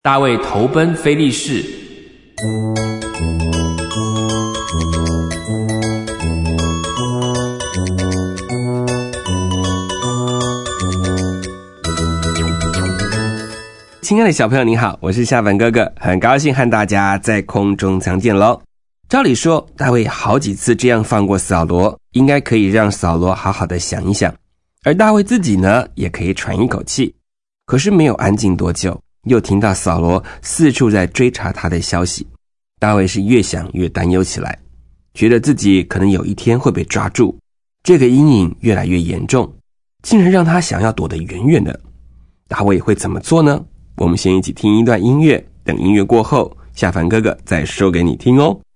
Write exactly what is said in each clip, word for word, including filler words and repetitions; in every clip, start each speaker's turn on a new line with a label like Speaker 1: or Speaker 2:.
Speaker 1: 大卫投奔非利士。亲爱的小朋友你好，我是夏凡哥哥，很高兴和大家在空中相见咯。照理说，大卫好几次这样放过扫罗，应该可以让扫罗好好的想一想，而大卫自己呢，也可以喘一口气。可是没有安静多久，又听到扫罗四处在追查他的消息，大卫是越想越担忧起来，觉得自己可能有一天会被抓住，这个阴影越来越严重，竟然让他想要躲得远远的。大卫会怎么做呢？我们先一起听一段音乐，等音乐过后，夏凡哥哥再说给你听哦。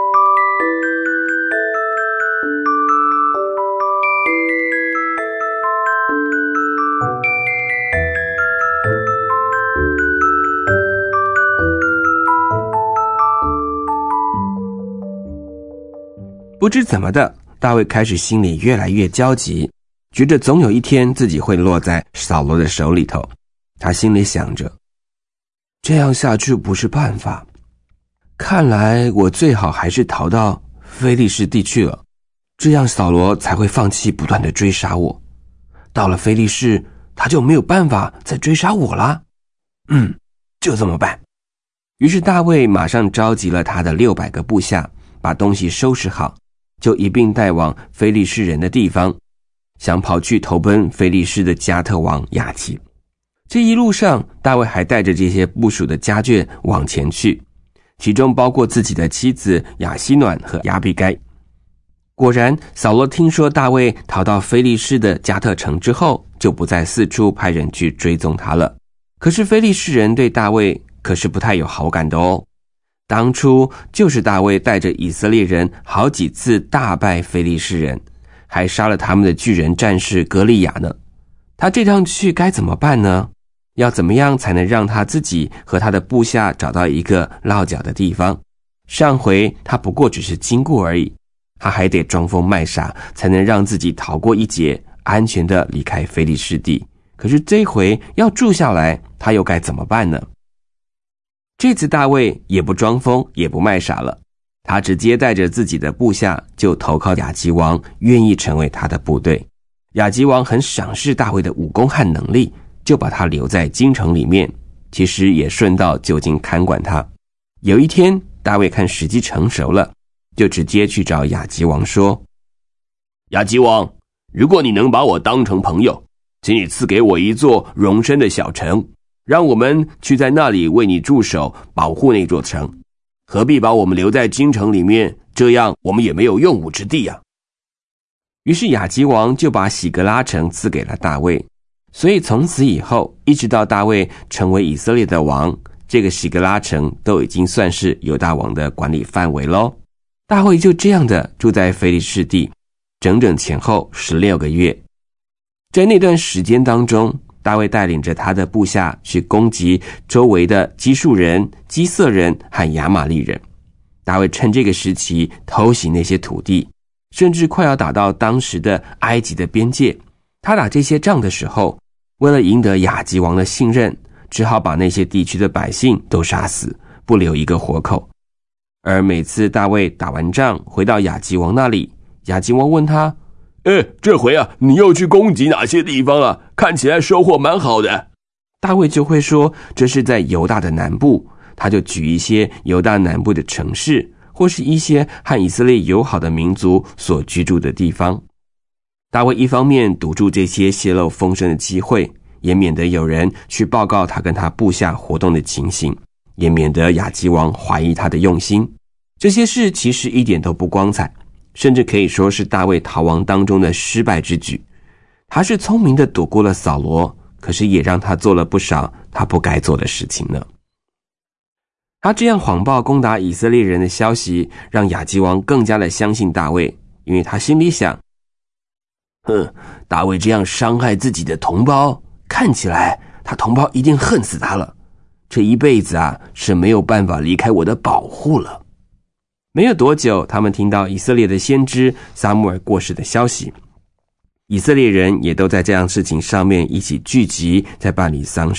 Speaker 1: 不知怎么的，大卫开始心里越来越焦急，觉得总有一天自己会落在扫罗的手里头。他心里想着，这样下去不是办法，看来我最好还是逃到非利士地去了，这样扫罗才会放弃不断的追杀我。到了非利士，他就没有办法再追杀我啦。嗯，就这么办。于是大卫马上召集了他的六百个部下，把东西收拾好，就一并带往非利士人的地方，想跑去投奔非利士的加特王亚基。这一路上，大卫还带着这些部属的家眷往前去，其中包括自己的妻子亚希暖和亚比该。果然，扫罗听说大卫逃到非利士的加特城之后，就不再四处派人去追踪他了。可是非利士人对大卫可是不太有好感的哦。当初就是大卫带着以色列人好几次大败非利士人，还杀了他们的巨人战士歌利亚呢。他这趟去该怎么办呢？要怎么样才能让他自己和他的部下找到一个落脚的地方？上回他不过只是经过而已，他还得装疯卖傻，才能让自己逃过一劫，安全的离开非利士地。可是这回要住下来，他又该怎么办呢？这次大卫也不装疯也不卖傻了，他直接带着自己的部下就投靠亚基王，愿意成为他的部队。亚基王很赏识大卫的武功和能力，就把他留在京城里面，其实也顺道就近看管他。有一天大卫看时机成熟了，就直接去找亚基王说，亚基王，如果你能把我当成朋友，请你赐给我一座容身的小城，让我们去在那里为你驻守，保护那座城，何必把我们留在京城里面，这样我们也没有用武之地啊。于是亚基王就把喜格拉城赐给了大卫，所以从此以后，一直到大卫成为以色列的王，这个喜格拉城都已经算是犹大王的管理范围咯。大卫就这样的住在非利士地，整整前后十六个月。在那段时间当中，大卫带领着他的部下去攻击周围的基述人、基色人和亚玛利人。大卫趁这个时期偷袭那些土地，甚至快要打到当时的埃及的边界。他打这些仗的时候，为了赢得亚基王的信任，只好把那些地区的百姓都杀死，不留一个活口。而每次大卫打完仗回到亚基王那里，亚基王问他，诶，这回啊，你又去攻击哪些地方了？看起来收获蛮好的。大卫就会说，这是在犹大的南部，他就举一些犹大南部的城市，或是一些和以色列友好的民族所居住的地方。大卫一方面堵住这些泄露风声的机会，也免得有人去报告他跟他部下活动的情形，也免得亚基王怀疑他的用心。这些事其实一点都不光彩，甚至可以说是大卫逃亡当中的失败之举。他是聪明的躲过了扫罗，可是也让他做了不少他不该做的事情呢。他这样谎报攻打以色列人的消息，让亚基王更加的相信大卫，因为他心里想，哼，大卫这样伤害自己的同胞，看起来他同胞一定恨死他了，这一辈子啊是没有办法离开我的保护了。没有多久，他们听到以色列的先知撒母耳过世的消息，以色列人也都在这样事情上面一起聚集，在办理丧事。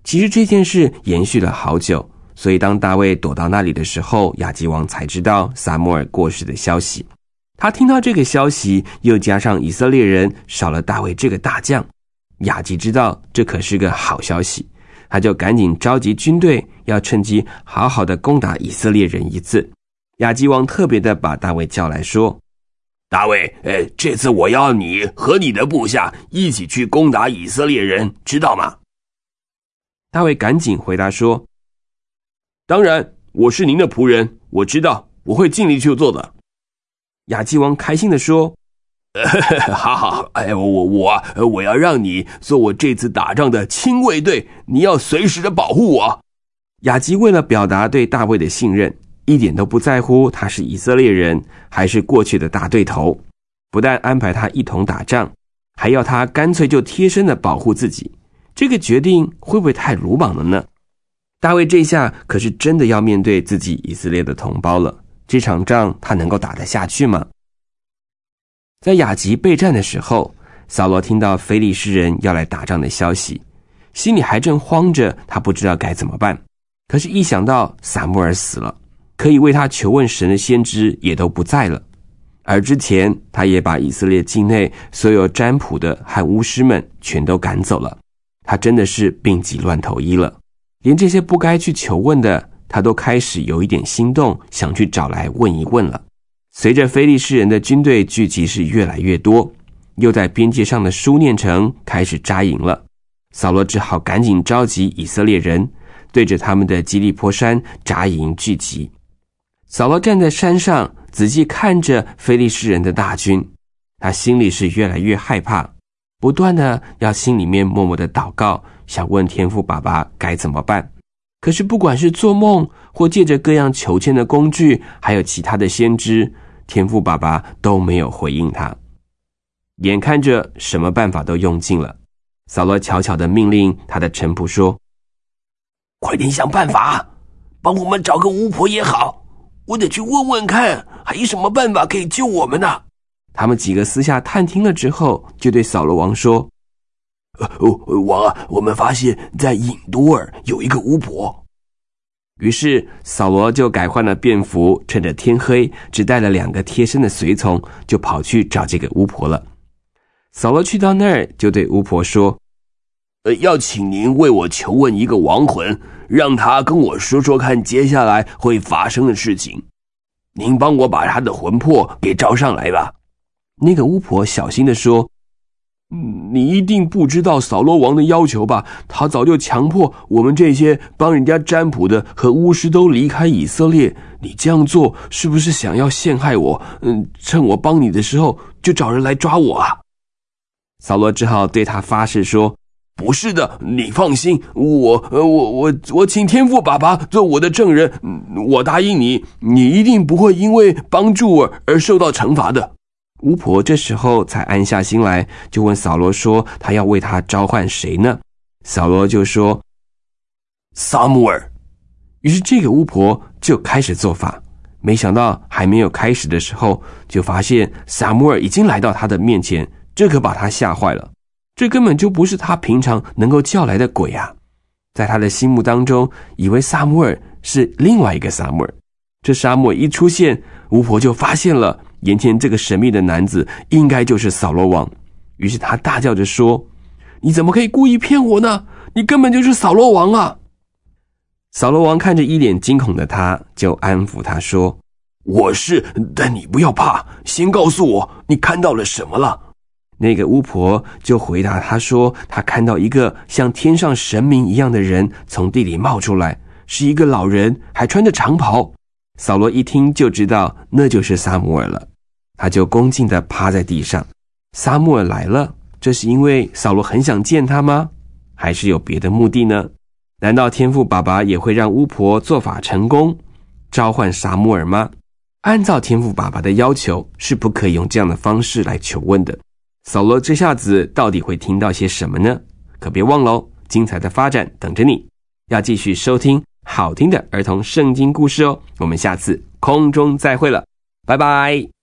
Speaker 1: 其实这件事延续了好久，所以当大卫躲到那里的时候，亚基王才知道撒母耳过世的消息。他听到这个消息，又加上以色列人少了大卫这个大将，亚基知道这可是个好消息，他就赶紧召集军队，要趁机好好的攻打以色列人一次。亚基王特别的把大卫叫来说，
Speaker 2: 大卫，呃，这次我要你和你的部下一起去攻打以色列人，知道吗？
Speaker 1: 大卫赶紧回答说，
Speaker 2: 当然，我是您的仆人，我知道，我会尽力去做的。
Speaker 1: 亚基王开心地说，
Speaker 2: 好好，哎，我我我要让你做我这次打仗的亲卫队，你要随时的保护我。
Speaker 1: 亚基为了表达对大卫的信任，一点都不在乎他是以色列人还是过去的大对头，不但安排他一同打仗，还要他干脆就贴身的保护自己。这个决定会不会太鲁莽了呢？大卫这下可是真的要面对自己以色列的同胞了，这场仗他能够打得下去吗？在亚吉备战的时候，扫罗听到非利士人要来打仗的消息，心里还正慌着，他不知道该怎么办。可是一想到撒母耳死了，可以为他求问神的先知也都不在了，而之前他也把以色列境内所有占卜的和巫师们全都赶走了，他真的是病急乱投医了。连这些不该去求问的，他都开始有一点心动，想去找来问一问了。随着非利士人的军队聚集是越来越多，又在边界上的书念城开始扎营了，扫罗只好赶紧召集以色列人，对着他们的基利波山扎营聚集。扫罗站在山上仔细看着非利士人的大军，他心里是越来越害怕，不断的要心里面默默的祷告，想问天父爸爸该怎么办。可是不管是做梦或借着各样求签的工具，还有其他的先知，天父爸爸都没有回应他。眼看着什么办法都用尽了，扫罗悄悄地命令他的臣仆说，
Speaker 2: 快点想办法，帮我们找个巫婆也好，我得去问问看还有什么办法可以救我们呢、啊、
Speaker 1: 他们几个私下探听了之后，就对扫罗王说，
Speaker 2: 呃，王啊，我们发现在隐多尔有一个巫婆。
Speaker 1: 于是扫罗就改换了便服，趁着天黑，只带了两个贴身的随从，就跑去找这个巫婆了。扫罗去到那儿，就对巫婆说，
Speaker 2: 呃，要请您为我求问一个亡魂，让他跟我说说看接下来会发生的事情。您帮我把他的魂魄给招上来吧。
Speaker 1: 那个巫婆小心地说，
Speaker 2: 你一定不知道扫罗王的要求吧？他早就强迫我们这些帮人家占卜的和巫师都离开以色列。你这样做是不是想要陷害我？嗯，趁我帮你的时候就找人来抓我啊？
Speaker 1: 扫罗只好对他发誓说，
Speaker 2: 不是的，你放心，我我我我请天父爸爸做我的证人，我答应你，你一定不会因为帮助我而受到惩罚的。
Speaker 1: 巫婆这时候才安下心来，就问扫罗说，他要为他召唤谁呢？扫罗就说，
Speaker 2: 撒母耳。
Speaker 1: 于是这个巫婆就开始做法，没想到还没有开始的时候，就发现撒母耳已经来到他的面前，这可把他吓坏了。这根本就不是他平常能够叫来的鬼啊！在他的心目当中，以为撒母耳是另外一个撒母耳。这撒母耳一出现，巫婆就发现了眼前这个神秘的男子应该就是扫罗王。于是他大叫着说，你怎么可以故意骗我呢？你根本就是扫罗王啊！扫罗王看着一脸惊恐的他，就安抚他说，
Speaker 2: 我是，但你不要怕，先告诉我你看到了什么了。
Speaker 1: 那个巫婆就回答他说，他看到一个像天上神明一样的人从地里冒出来，是一个老人，还穿着长袍。扫罗一听就知道那就是撒母耳了，他就恭敬地趴在地上。撒母耳来了，这是因为扫罗很想见他吗？还是有别的目的呢？难道天父爸爸也会让巫婆做法成功，召唤撒母耳吗？按照天父爸爸的要求，是不可以用这样的方式来求问的。扫罗这下子到底会听到些什么呢？可别忘了，精彩的发展等着你，要继续收听好听的儿童圣经故事哦。我们下次空中再会了，拜拜。